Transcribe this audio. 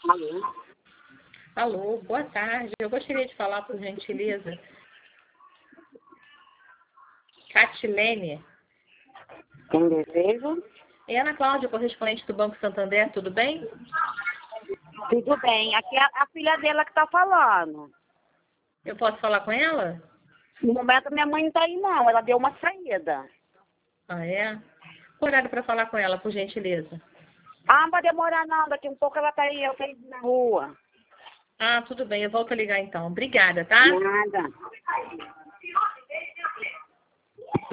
Alô? Alô, boa tarde. Eu gostaria de falar, por gentileza, Catilene. Quem deseja? É Ana Cláudia, correspondente do Banco Santander, tudo bem? Tudo bem. Aqui é a filha dela que tá falando. Eu posso falar com ela? No momento minha mãe não tá aí não, ela deu uma saída. Ah, é? Horário para falar com ela, por gentileza. Ah, não vai demorar não, daqui um pouco ela tá aí, eu tô indo na rua. Ah, tudo bem, eu volto a ligar então. Obrigada, tá? Nada.